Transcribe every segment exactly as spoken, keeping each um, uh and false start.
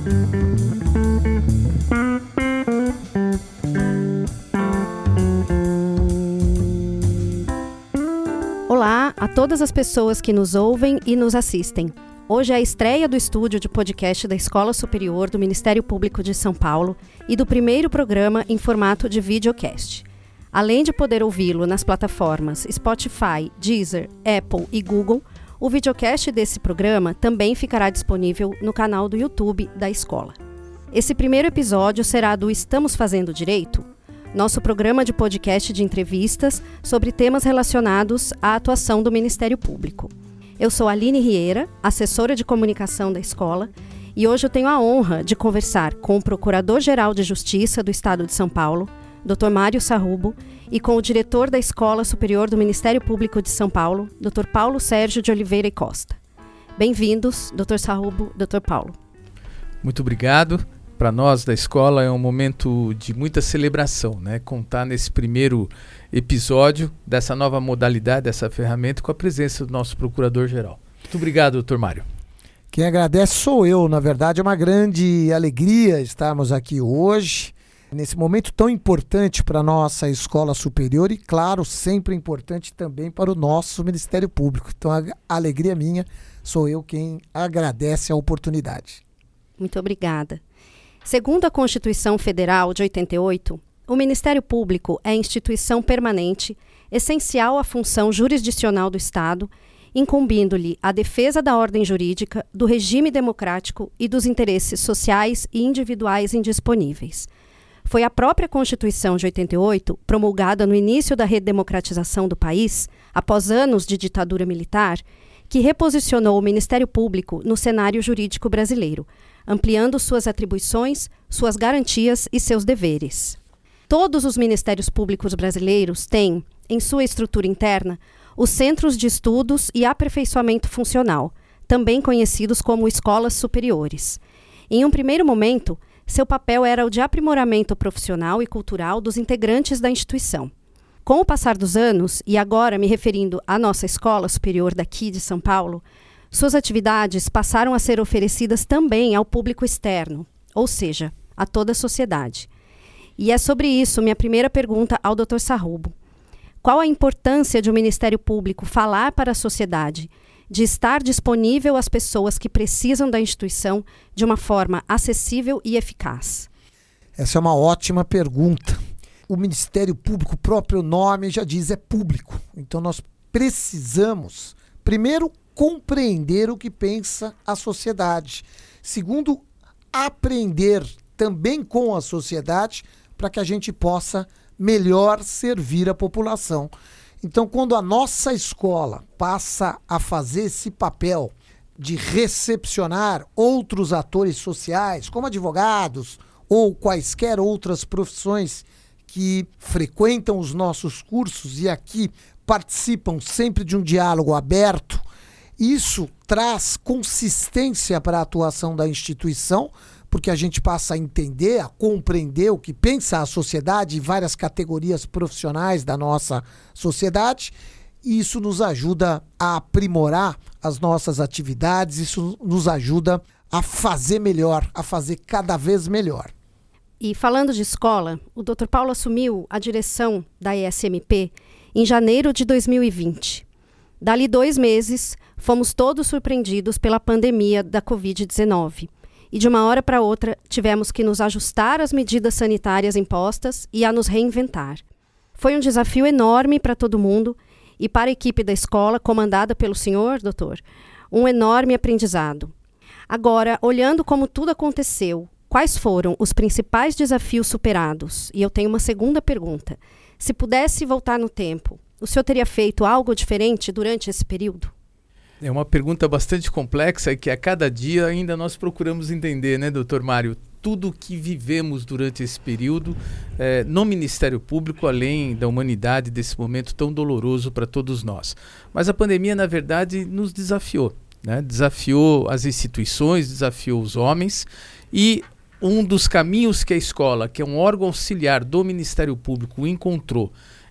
Olá a todas as pessoas que nos ouvem e nos assistem. Hoje é a estreia do estúdio de podcast da Escola Superior do Ministério Público de São Paulo e do primeiro programa em formato de videocast. Além de poder ouvi-lo nas plataformas Spotify, Deezer, Apple e Google, o videocast desse programa também ficará disponível no canal do YouTube da escola. Esse primeiro episódio será do Estamos Fazendo Direito? Nosso programa de podcast de entrevistas sobre temas relacionados à atuação do Ministério Público. Eu sou Aline Rieira, assessora de comunicação da escola, e hoje eu tenho a honra de conversar com o Procurador-Geral de Justiça do Estado de São Paulo, doutor Mário Sarrubo, e com o diretor da Escola Superior do Ministério Público de São Paulo, doutor Paulo Sérgio de Oliveira e Costa. Bem-vindos, doutor Sarrubo, doutor Paulo. Muito obrigado. Para nós da escola é um momento de muita celebração, né? Contar nesse primeiro episódio dessa nova modalidade, dessa ferramenta, com a presença do nosso Procurador-Geral. Muito obrigado, doutor Mário. Quem agradece sou eu. Na verdade, é uma grande alegria estarmos aqui hoje, nesse momento tão importante para a nossa escola superior e, claro, sempre importante também para o nosso Ministério Público. Então, a alegria minha, sou eu quem agradece a oportunidade. Muito obrigada. Segundo a Constituição Federal de oitenta e oito, o Ministério Público é instituição permanente, essencial à função jurisdicional do Estado, incumbindo-lhe a defesa da ordem jurídica, do regime democrático e dos interesses sociais e individuais indisponíveis. Foi a própria Constituição de oitenta e oito, promulgada no início da redemocratização do país, após anos de ditadura militar, que reposicionou o Ministério Público no cenário jurídico brasileiro, ampliando suas atribuições, suas garantias e seus deveres. Todos os ministérios públicos brasileiros têm, em sua estrutura interna, os Centros de Estudos e Aperfeiçoamento Funcional, também conhecidos como escolas superiores. Em um primeiro momento, seu papel era o de aprimoramento profissional e cultural dos integrantes da instituição. Com o passar dos anos, e agora me referindo à nossa escola superior daqui de São Paulo, suas atividades passaram a ser oferecidas também ao público externo, ou seja, a toda a sociedade. E é sobre isso minha primeira pergunta ao doutor Sarrubo. Qual a importância de o Ministério Público falar para a sociedade, de estar disponível às pessoas que precisam da instituição de uma forma acessível e eficaz? Essa é uma ótima pergunta. O Ministério Público, o próprio nome já diz, é público. Então nós precisamos, primeiro, compreender o que pensa a sociedade. Segundo, aprender também com a sociedade para que a gente possa melhor servir a população. Então, quando a nossa escola passa a fazer esse papel de recepcionar outros atores sociais, como advogados ou quaisquer outras profissões que frequentam os nossos cursos e aqui participam sempre de um diálogo aberto, isso traz consistência para a atuação da instituição, porque a gente passa a entender, a compreender o que pensa a sociedade e várias categorias profissionais da nossa sociedade, e isso nos ajuda a aprimorar as nossas atividades, isso nos ajuda a fazer melhor, a fazer cada vez melhor. E falando de escola, o doutor Paulo assumiu a direção da E S M P em janeiro de dois mil e vinte. Dali dois meses, fomos todos surpreendidos pela pandemia da covid dezenove. E de uma hora para outra, tivemos que nos ajustar às medidas sanitárias impostas e a nos reinventar. Foi um desafio enorme para todo mundo e para a equipe da escola, comandada pelo senhor, doutor, um enorme aprendizado. Agora, olhando como tudo aconteceu, quais foram os principais desafios superados? E eu tenho uma segunda pergunta. Se pudesse voltar no tempo, o senhor teria feito algo diferente durante esse período? É uma pergunta bastante complexa e que a cada dia ainda nós procuramos entender, né, doutor Mário? Tudo o que vivemos durante esse período é, no Ministério Público, além da humanidade desse momento tão doloroso para todos nós. Mas a pandemia, na verdade, nos desafiou, né? Desafiou as instituições, desafiou os homens e um dos caminhos que a escola, que é um órgão auxiliar do Ministério Público, encontrou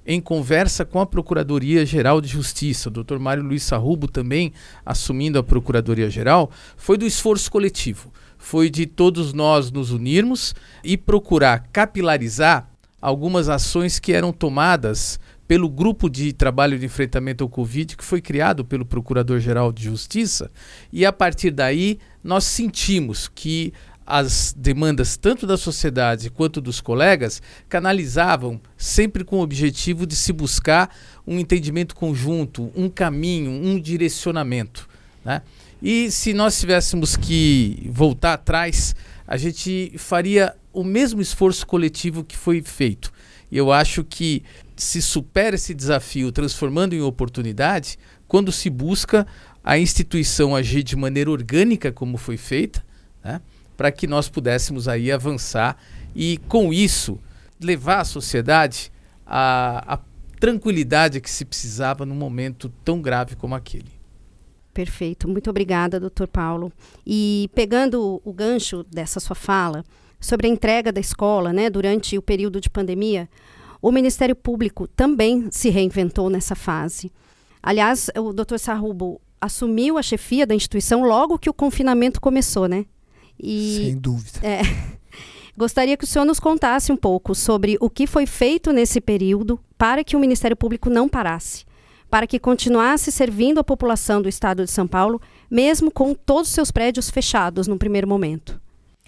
em conversa com a Procuradoria-Geral de Justiça, o doutor Mário Luiz Sarrubo também assumindo a Procuradoria-Geral, foi do esforço coletivo. Foi de todos nós nos unirmos e procurar capilarizar algumas ações que eram tomadas pelo grupo de trabalho de enfrentamento ao Covid que foi criado pelo Procurador-Geral de Justiça, e a partir daí nós sentimos que as demandas tanto da sociedade quanto dos colegas canalizavam sempre com o objetivo de se buscar um entendimento conjunto, um caminho, um direcionamento, né? E se nós tivéssemos que voltar atrás, a gente faria o mesmo esforço coletivo que foi feito. E eu acho que se supera esse desafio transformando em oportunidade quando se busca a instituição agir de maneira orgânica, como foi feita, né, para que nós pudéssemos aí avançar e, com isso, levar à sociedade a, a tranquilidade que se precisava num momento tão grave como aquele. Perfeito. Muito obrigada, doutor Paulo. E pegando o gancho dessa sua fala sobre a entrega da escola, né, durante o período de pandemia, o Ministério Público também se reinventou nessa fase. Aliás, o doutor Sarrubo assumiu a chefia da instituição logo que o confinamento começou, né? E, sem dúvida. É, gostaria que o senhor nos contasse um pouco sobre o que foi feito nesse período para que o Ministério Público não parasse, para que continuasse servindo a população do estado de São Paulo, mesmo com todos os seus prédios fechados no primeiro momento.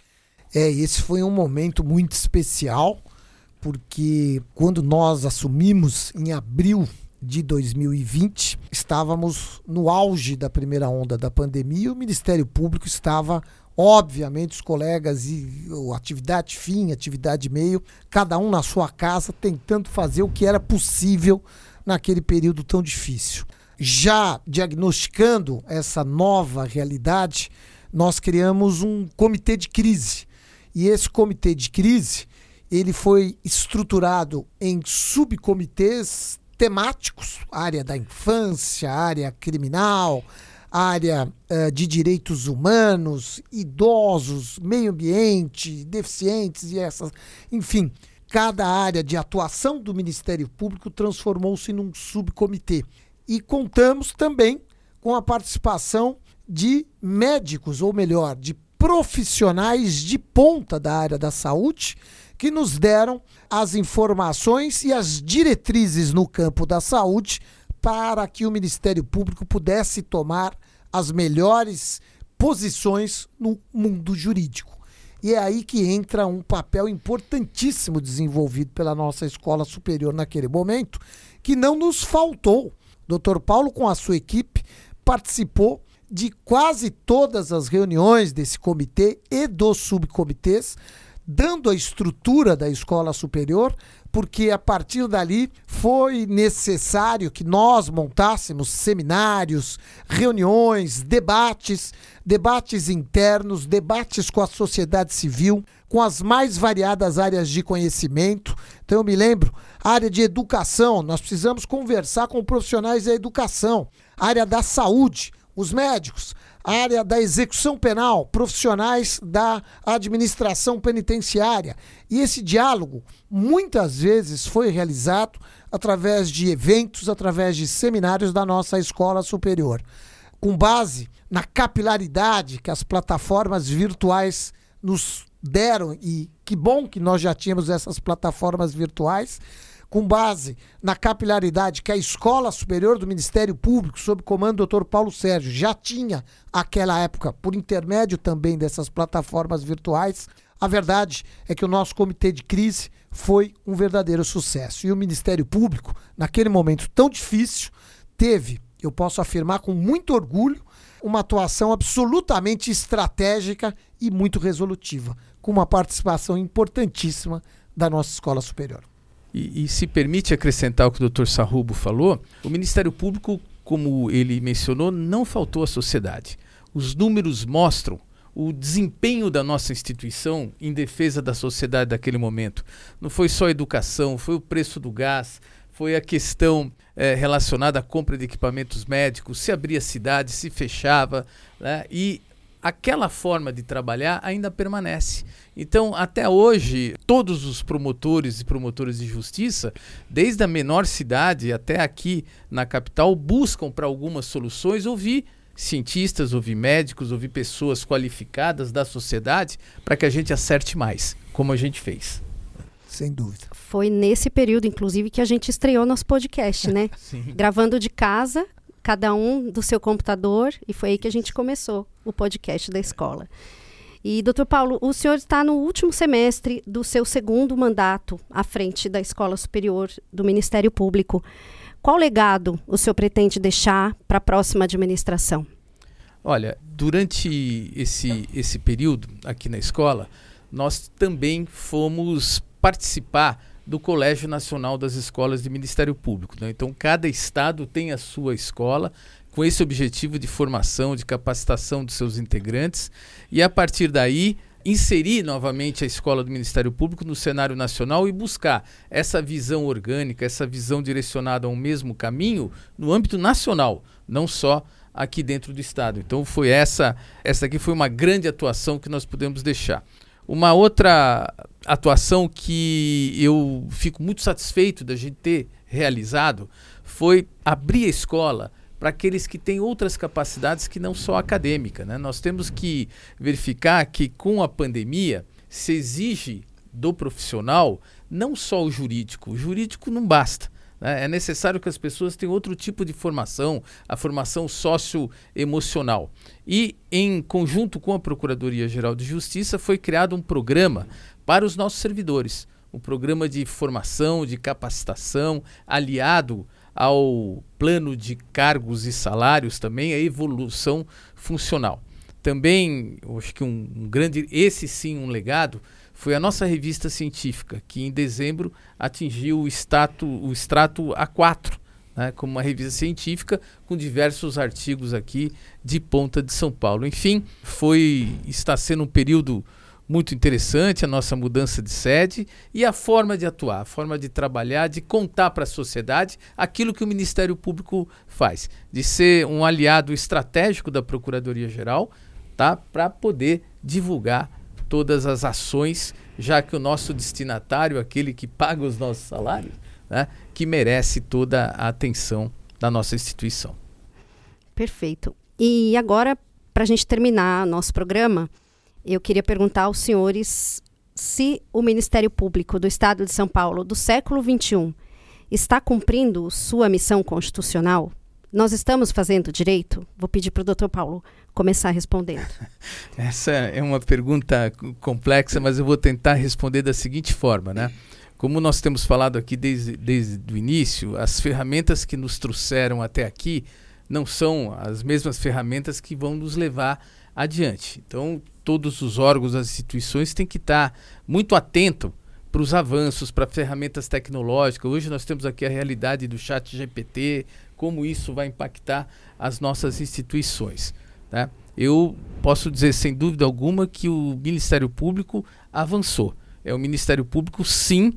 É, esse foi um momento muito especial, porque quando nós assumimos em abril de dois mil e vinte, estávamos no auge da primeira onda da pandemia e o Ministério Público estava, obviamente, os colegas e a atividade fim, atividade meio, cada um na sua casa, tentando fazer o que era possível naquele período tão difícil. Já diagnosticando essa nova realidade, nós criamos um comitê de crise. E esse comitê de crise, ele foi estruturado em subcomitês temáticos, área da infância, área criminal, área uh, de direitos humanos, idosos, meio ambiente, deficientes e essas, enfim, cada área de atuação do Ministério Público transformou-se num subcomitê. E contamos também com a participação de médicos, ou melhor, de profissionais de ponta da área da saúde, que nos deram as informações e as diretrizes no campo da saúde para que o Ministério Público pudesse tomar as melhores posições no mundo jurídico. E é aí que entra um papel importantíssimo desenvolvido pela nossa escola superior naquele momento, que não nos faltou. doutor Paulo, com a sua equipe, participou de quase todas as reuniões desse comitê e dos subcomitês, dando a estrutura da escola superior, porque a partir dali foi necessário que nós montássemos seminários, reuniões, debates, debates internos, debates com a sociedade civil, com as mais variadas áreas de conhecimento. Então eu me lembro, área de educação, nós precisamos conversar com profissionais da educação, área da saúde, os médicos, área da execução penal, profissionais da administração penitenciária. E esse diálogo, muitas vezes, foi realizado através de eventos, através de seminários da nossa escola superior, com base na capilaridade que as plataformas virtuais nos deram, e que bom que nós já tínhamos essas plataformas virtuais, com base na capilaridade que a Escola Superior do Ministério Público, sob comando do doutor Paulo Sérgio, já tinha àquela época, por intermédio também dessas plataformas virtuais. A verdade é que o nosso comitê de crise foi um verdadeiro sucesso. E o Ministério Público, naquele momento tão difícil, teve, eu posso afirmar com muito orgulho, uma atuação absolutamente estratégica e muito resolutiva, com uma participação importantíssima da nossa Escola Superior. E, e se permite acrescentar o que o doutor Sarrubo falou, o Ministério Público, como ele mencionou, não faltou à sociedade. Os números mostram o desempenho da nossa instituição em defesa da sociedade daquele momento. Não foi só a educação, foi o preço do gás, foi a questão é, relacionada à compra de equipamentos médicos, se abria cidade, se fechava, né? E aquela forma de trabalhar ainda permanece. Então, até hoje, todos os promotores e promotoras de justiça, desde a menor cidade até aqui na capital, buscam para algumas soluções ouvir cientistas, ouvir médicos, ouvir pessoas qualificadas da sociedade para que a gente acerte mais, como a gente fez. Sem dúvida. Foi nesse período, inclusive, que a gente estreou nosso podcast, né? Sim. Gravando de casa, cada um do seu computador, e foi aí que a gente começou o podcast da escola. E, doutor Paulo, o senhor está no último semestre do seu segundo mandato à frente da Escola Superior do Ministério Público. Qual legado o senhor pretende deixar para a próxima administração? Olha, durante esse, esse período aqui na escola, nós também fomos participar do Colégio Nacional das Escolas de Ministério Público, né? Então, cada estado tem a sua escola com esse objetivo de formação, de capacitação dos seus integrantes e, a partir daí, inserir novamente a escola do Ministério Público no cenário nacional e buscar essa visão orgânica, essa visão direcionada a um mesmo caminho no âmbito nacional, não só aqui dentro do estado. Então, foi essa, essa aqui foi uma grande atuação que nós pudemos deixar. Uma outra atuação que eu fico muito satisfeito da gente ter realizado foi abrir a escola para aqueles que têm outras capacidades que não só acadêmica, né? Nós temos que verificar que com a pandemia se exige do profissional não só o jurídico. O jurídico não basta, né? É necessário que as pessoas tenham outro tipo de formação, a formação socioemocional. E, em conjunto com a Procuradoria-Geral de Justiça, foi criado um programa para os nossos servidores. Um programa de formação, de capacitação, aliado ao plano de cargos e salários também, a evolução funcional. Também, eu acho que um, um grande, esse sim, um legado, foi a nossa revista científica, que em dezembro atingiu o, status, o extrato A quatro, né, como uma revista científica com diversos artigos aqui de Ponta de São Paulo. Enfim, foi, está sendo um período muito interessante, a nossa mudança de sede e a forma de atuar, a forma de trabalhar, de contar para a sociedade aquilo que o Ministério Público faz, de ser um aliado estratégico da Procuradoria-Geral, tá, para poder divulgar todas as ações, já que o nosso destinatário, aquele que paga os nossos salários, né, que merece toda a atenção da nossa instituição. Perfeito. E agora, para a gente terminar nosso programa, eu queria perguntar aos senhores se o Ministério Público do Estado de São Paulo do século vinte e um está cumprindo sua missão constitucional? Nós estamos fazendo direito? Vou pedir para o doutor Paulo começar respondendo. Essa é uma pergunta complexa, mas eu vou tentar responder da seguinte forma, né? Como nós temos falado aqui desde, desde o início, as ferramentas que nos trouxeram até aqui não são as mesmas ferramentas que vão nos levar adiante. Então, todos os órgãos, as instituições têm que estar muito atentos para os avanços, para ferramentas tecnológicas. Hoje nós temos aqui a realidade do chat G P T, como isso vai impactar as nossas instituições, né? Eu posso dizer sem dúvida alguma que o Ministério Público avançou. É um Ministério Público, sim,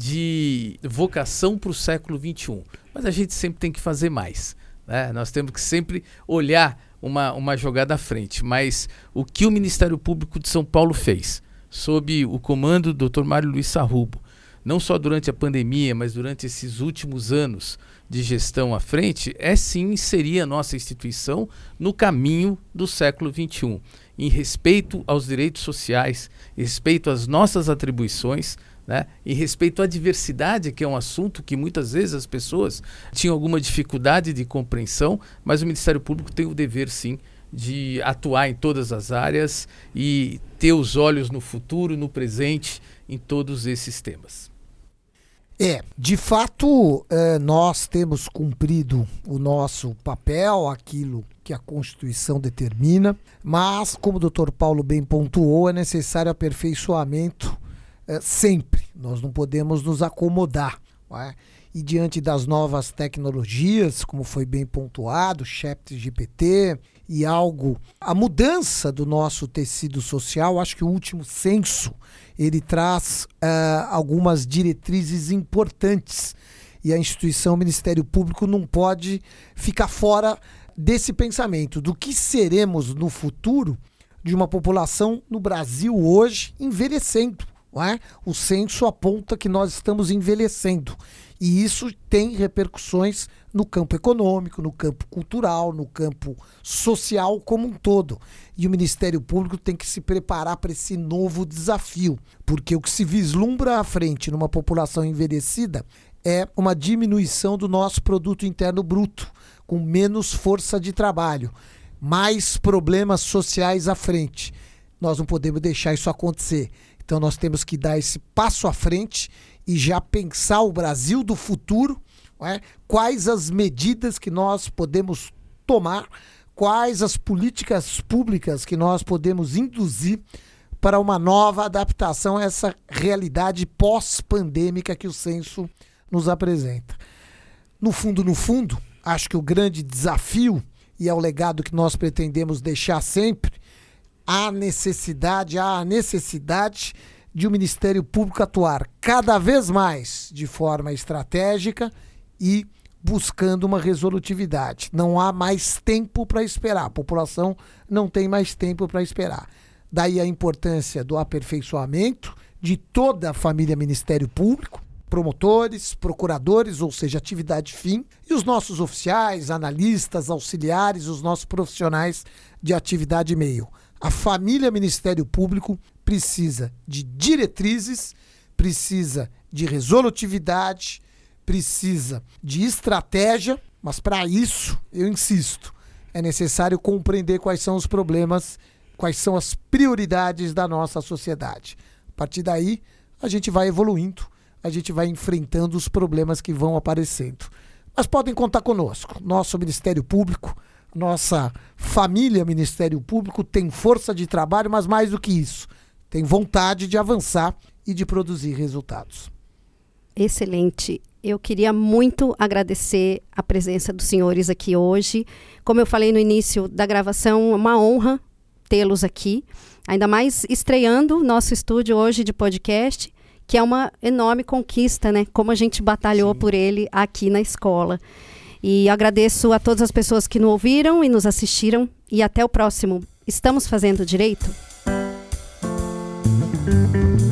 de vocação para o século vinte e um. Mas a gente sempre tem que fazer mais, né? Nós temos que sempre olhar uma, uma jogada à frente. Mas o que o Ministério Público de São Paulo fez, sob o comando do doutor Mário Luiz Sarrubo, não só durante a pandemia, mas durante esses últimos anos de gestão à frente, é sim inserir a nossa instituição no caminho do século vinte e um, em respeito aos direitos sociais, em respeito às nossas atribuições, né, em respeito à diversidade, que é um assunto que muitas vezes as pessoas tinham alguma dificuldade de compreensão, mas o Ministério Público tem o dever sim de atuar em todas as áreas e ter os olhos no futuro, no presente, em todos esses temas. É, de fato, eh, nós temos cumprido o nosso papel, aquilo que a Constituição determina, mas, como o doutor Paulo bem pontuou, é necessário aperfeiçoamento eh, sempre. Nós não podemos nos acomodar, não é? E diante das novas tecnologias, como foi bem pontuado, chat G P T e algo, a mudança do nosso tecido social, acho que o último censo, ele traz uh, algumas diretrizes importantes e a instituição, o Ministério Público, não pode ficar fora desse pensamento do que seremos no futuro. de uma população no Brasil hoje envelhecendo. Não é? O censo aponta que nós estamos envelhecendo. E isso tem repercussões no campo econômico, no campo cultural, no campo social como um todo. E o Ministério Público tem que se preparar para esse novo desafio, porque o que se vislumbra à frente numa população envelhecida é uma diminuição do nosso produto interno bruto, com menos força de trabalho, mais problemas sociais à frente. Nós não podemos deixar isso acontecer. Então nós temos que dar esse passo à frente e já pensar o Brasil do futuro, não é? Quais as medidas que nós podemos tomar, quais as políticas públicas que nós podemos induzir para uma nova adaptação a essa realidade pós-pandêmica que o censo nos apresenta. No fundo, no fundo, acho que o grande desafio, e é o legado que nós pretendemos deixar sempre, há necessidade, há a necessidade de o Ministério Público atuar cada vez mais de forma estratégica e buscando uma resolutividade. Não há mais tempo para esperar. A população não tem mais tempo para esperar. Daí a importância do aperfeiçoamento de toda a família Ministério Público, promotores, procuradores, ou seja, atividade fim, e os nossos oficiais, analistas, auxiliares, os nossos profissionais de atividade meio. A família Ministério Público precisa de diretrizes, precisa de resolutividade, precisa de estratégia, mas para isso, eu insisto, é necessário compreender quais são os problemas, quais são as prioridades da nossa sociedade. A partir daí, a gente vai evoluindo, a gente vai enfrentando os problemas que vão aparecendo. Mas podem contar conosco. Nosso Ministério Público, nossa família Ministério Público tem força de trabalho, mas mais do que isso, tem vontade de avançar e de produzir resultados. Excelente. Eu queria muito agradecer a presença dos senhores aqui hoje. Como eu falei no início da gravação, é uma honra tê-los aqui, ainda mais estreando nosso estúdio hoje de podcast, que é uma enorme conquista, né? Como a gente batalhou Sim. por ele aqui na escola. E agradeço a todas as pessoas que nos ouviram e nos assistiram. E até o próximo. Estamos fazendo direito?